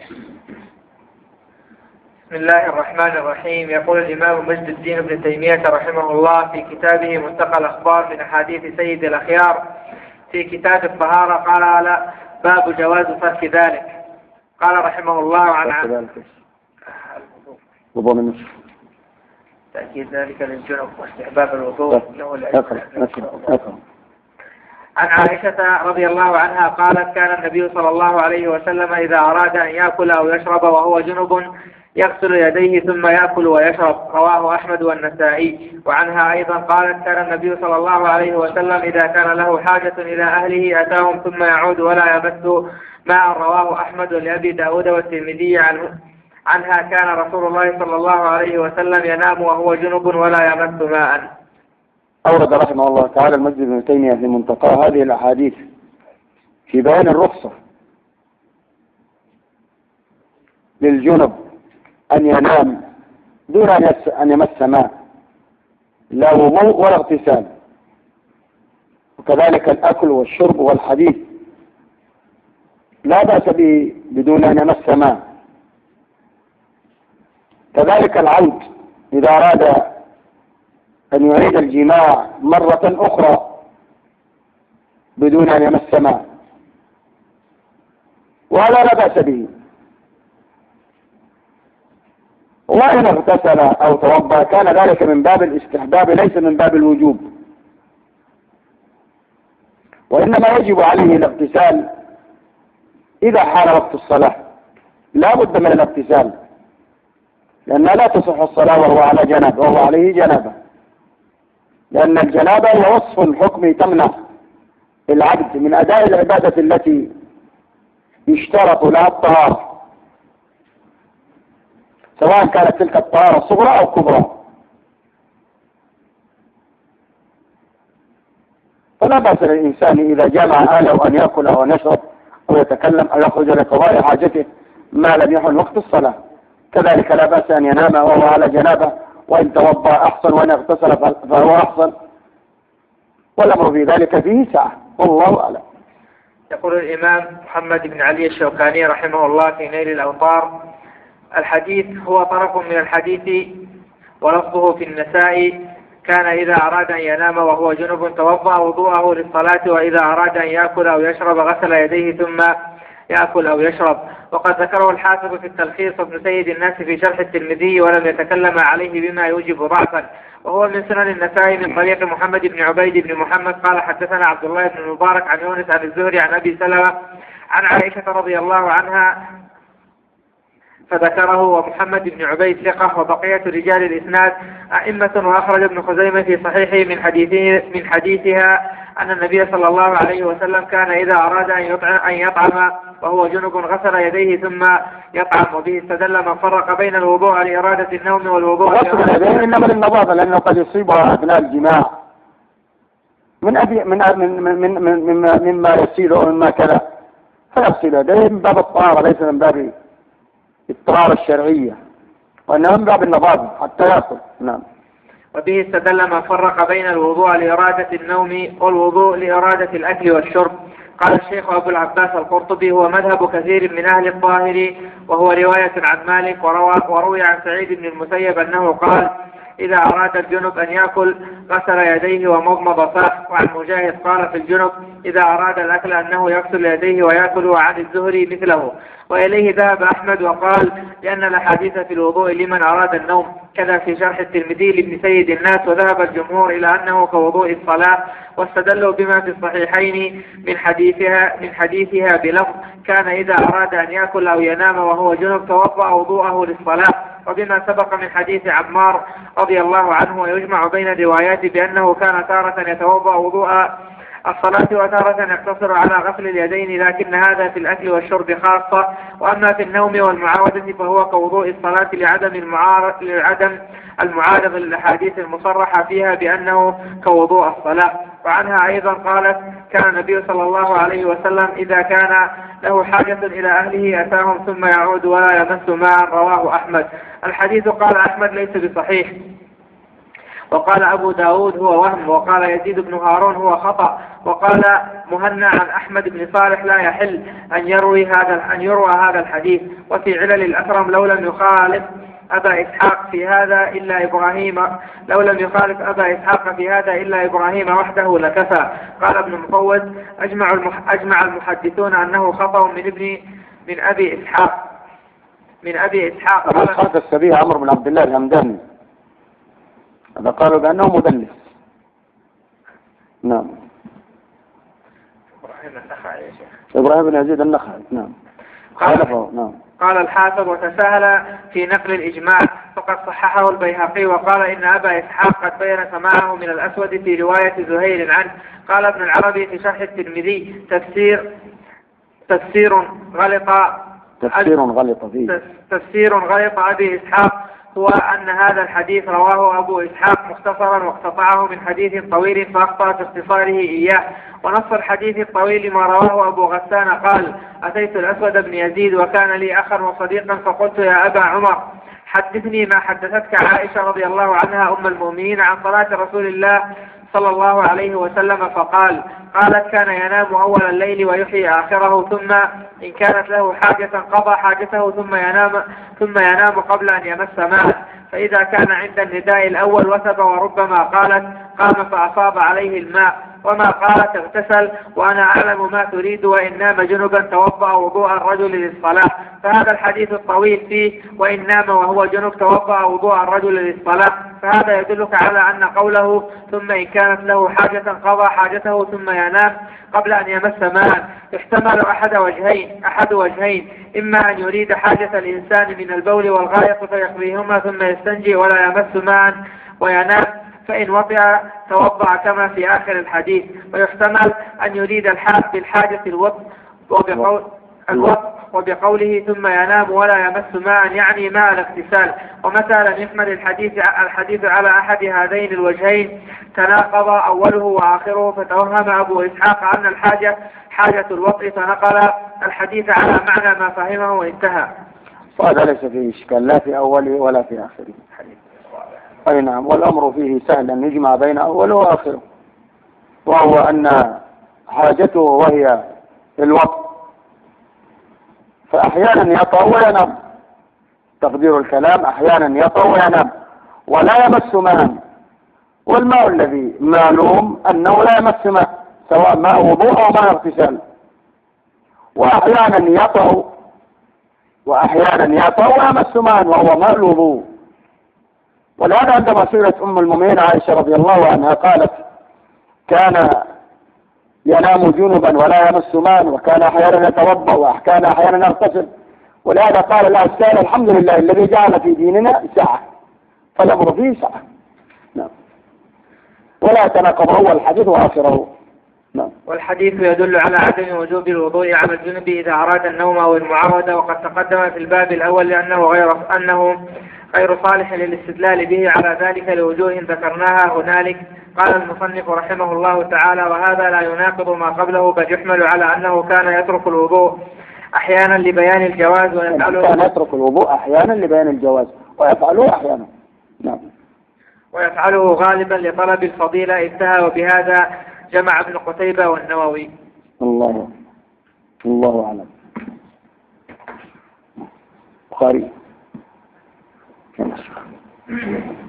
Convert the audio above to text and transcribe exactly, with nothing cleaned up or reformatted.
بسم الله الرحمن الرحيم. يقول الإمام مجد الدين ابن تيمية رحمه الله في كتابه منتقى الأخبار من أحاديث سيد الأخيار في كتاب الطهارة، قال لا باب جواز ترك ذلك. قال رحمه الله عن وضوء تأكيد ذلك للجنب واستحباب الوضوء عن عائشة رضي الله عنها قالت: كان النبي صلى الله عليه وسلم إذا أراد أن يأكل أو يشرب وهو جنب يغسل يديه ثم يأكل ويشرب. رواه أحمد والنسائي. وعنها أيضا قالت: كان النبي صلى الله عليه وسلم إذا كان له حاجة إلى أهله أتاهم ثم يعود ولا يمس ماء. رواه أحمد ولأبي داود والترمذي. عنها كان رسول الله صلى الله عليه وسلم ينام وهو جنب ولا يمس ماء. أورد رحمه الله تعالى المجد ابن تيمية في منتقى هذه الأحاديث في بيان الرخصة للجنب أن ينام دون أن يمس ماء، لا وضوء ولا اغتسال، وكذلك الأكل والشرب والحديث لا بأس به بدون أن يمس ماء. كذلك العود إذا أراد أن يعيد الجماع مرة أخرى بدون أن يمس ماء، ولا لا بأس به. وإن اغتسل أو توضأ كان ذلك من باب الاستحباب ليس من باب الوجوب، وإنما يجب عليه الاغتسال إذا حان وقت الصلاة، لا بد من الاغتسال، لأنها لا تصح الصلاة وهو على جنابه وهو عليه جنابه، لأن الجنابة هي وصف حكمي تمنع العبد من أداء العبادة التي يشترط لها الطهارة، سواء كانت تلك الطهارة صغرى أو كبرى. فلا بأس للإنسان إذا جامع أهله أن يأكل أو أن يشرب أو يتكلم أو يخرج لقضاء حاجته ما لم يحل وقت الصلاة. كذلك لا بأس أن ينام وهو على جنابه، وإن توضأ أحسن وإن اغتسل فهو أحسن، والأمر في ذلك فيه سعة، والله أعلم. يقول الإمام محمد بن علي الشوكاني رحمه الله في نيل الأوطار: الحديث هو طرف من الحديث ولفظه في النساء: كان إذا أراد أن ينام وهو جنب توضأ وضوءه للصلاة، وإذا أراد أن يأكل أو يشرب غسل يديه ثم يأكل أو يشرب. وقد ذكره الحافظ في التلخيص ابن سيد الناس في شرح الترمذي ولم يتكلم عليه بما يوجب ضعفا، وهو من سنن النسائي من طريق محمد بن عبيد بن محمد قال: حدثنا عبد الله بن المبارك عن يونس عن الزهري عن أبي سلمة عن عائشة رضي الله عنها فذكره. ومحمد بن عبيد ثقة، وبقية رجال الإسناد أئمة. وأخرج ابن خزيمة في صحيحه من حديثه من حديثها أن النبي صلى الله عليه وسلم كان إذا أراد أن يطعم, أن يطعم وهو جنب غسل يديه ثم يطعم. وبه استدل من فرق بين الوضوء لإرادة النوم والوضوء غسل يديه إنما للنظافة، لأنه قد يصيبها أثناء الجماع من أبي من من من من مما, مما يسيل أو مما كذا، فيغسل يديه من باب الطهارة ليس من باب الطهارة الشرعية، وإنما من باب النظافة حتى يأكل. نعم. وبه استدل من فرق بين الوضوء لإرادة النوم والوضوء لإرادة الأكل والشرب. قال الشيخ أبو العباس القرطبي: هو مذهب كثير من أهل الظاهر، وهو رواية عن مالك، وروي عن سعيد بن المسيب أنه قال: إذا أراد الجنب أن يأكل غسل يديه ومضمض فاه. وعن مجاهد قال في الجنب: إذا أراد الأكل أنه يغسل يديه ويأكل. وعن الزهري مثله. وإليه ذهب أحمد وقال: لأن الأحاديث في الوضوء لمن أراد النوم. كذا في شرح الترمذي لابن سيد الناس. وذهب الجمهور إلى أنه كوضوء الصلاة، واستدلوا بما في الصحيحين من حديثها من حديثها بلفظ: كان إذا أراد أن يأكل أو ينام وهو جنب توضأ وضوءه للصلاة، وبما سبق من حديث عمار رضي الله عنه. ويجمع بين الروايات بأنه كان تارة يتوضأ وضوء الصلاة وتارة يقتصر على غسل اليدين، لكن هذا في الأكل والشرب خاصة. وأما في النوم والمعاودة فهو كوضوء الصلاة لعدم المعارض لعدم المعارض للأحاديث المصرحة فيها بأنه كوضوء الصلاة. وعنها أيضا قالت: كان النبي صلى الله عليه وسلم إذا كان له حاجة إلى أهله أتاهم ثم يعود ولا يمس ماء. رواه أحمد. الحديث قال أحمد ليس بصحيح. وقال أبو داود هو وهم، وقال يزيد بن هارون هو خطأ، وقال مهنا عن أحمد بن صالح لا يحل أن يروي هذا أن يروى هذا الحديث. وفي علل الأثرم لو لم يخالف أبا إسحاق في هذا إلا إبراهيم لو لم يخالف أبا إسحاق في هذا إلا إبراهيم وحده لكفى. قال ابن مفوض أجمع المح أجمع المحدثون أنه خطأ من ابن من أبي إسحاق من أبي إسحاق. أبو إسحاق السبيعي عمرو بن عبد الله الهمداني، هذا قالوا بأنه مدلس. نعم. إبراهيم النخعي يا شيخ. إبراهيم بن يزيد النخعي. نعم. قال, نعم. قال الحافظ وتساهل في نقل الإجماع فقد صححه البيهقي، وقال إن أبا إسحاق قد بين سماعه من الأسود في رواية زهير عنه. قال ابن العربي في شرح الترمذي تفسير تفسير غلط تفسير غلط فيه تفسير غلط أبي إسحاق هو أن هذا الحديث رواه أبو إسحاق مختصرا واقتطعه من حديث طويل فأخطأ في اختصاره إياه. ونص الحديث الطويل ما رواه أبو غسان قال أتيت الأسود بن يزيد وكان لي أخا وصديقا فقلت يا أبا عمر حدثني ما حدثتك عائشة رضي الله عنها أم المؤمنين عن صلاة رسول الله صلى الله عليه وسلم، فقال قالت كان ينام أول الليل ويحيي آخره، ثم إن كانت له حاجة قضى حاجته ثم ينام ثم ينام قبل أن يمس ماء، فإذا كان عند النداء الأول وثب، وربما قالت قام فأصاب عليه الماء، وما قالت اغتسل وأنا أعلم ما تريد، وإن نام جنبا توضأ وضوء الرجل للصلاة. فهذا الحديث الطويل فيه وإن نام وهو جنب توضأ وضوء الرجل للصلاة، فهذا يدلك على أن قوله ثم إن كانت له حاجة قضى حاجته ثم ينام قبل أن يمس ماء يحتمل أحد وجهين أحد وجهين إما أن يريد حاجة الإنسان من البول والغائط فيقضيهما ثم يستنجي ولا يمس ماء وينام، فإن وطئ توضأ كما في آخر الحديث. ويحتمل أن يريد الحاج بالحاجة الوطء وبقول الوطء وبقوله ثم ينام ولا يمس ماء يعني ماء الاغتسال. ومتى لم يحمل الحديث الحديث على أحد هذين الوجهين تناقض أوله وآخره، فتوهم أبو إسحاق أن الحاجة حاجة الوطء فنقل الحديث على معنى ما فهمه وانتهى. وهذا ليس فيه إشكال لا في أوله ولا في آخره. أي نعم. والأمر فيه سهل أن يجمع بين أوله وآخره، وهو أن حاجته وهي الوقت، فأحيانا يطأ وينام، تقدير الكلام أحيانا يطأ وينام ولا يمس ماء، والماء الذي معلوم أنه لا يمس ماء سواء ماء وضوء أو ماء اغتسال، وأحيانا يطأ وأحيانا يطأ ويمس ماء وهو ماء الوضوء. ولهذا عندما سئلت أم المؤمنين عائشة رضي الله عنها قالت كان ينام جنبا ولا يمس ماء، وكان أحيانا يتوضأ وكان أحيانا يغتسل، ولهذا قال لها السائل الحمد لله الذي جعل في ديننا سعة، فالأمر فيه سعة. نعم. ولا يتناقض أول الحديث وآخره. نعم. والحديث يدل على عدم وجوب الوضوء على الجنب إذا أراد النوم أو المعارضة، وقد تقدم في الباب الأول لأنه غير أنه غير صالح للاستدلال به على ذلك لوجوه ذكرناها هنالك. قال المصنف رحمه الله تعالى وهذا لا يناقض ما قبله، بل يحمل على أنه كان يترك الوضوء أحيانا لبيان الجواز ويفعله كان يترك الوضوء أحيانا لبيان الجواز ويفعله أحيانا. نعم. ويفعله غالبا لطلب الفضيلة انتهى. وبهذا جمع ابن قتيبة والنووي. الله الله أعلم. بخاري.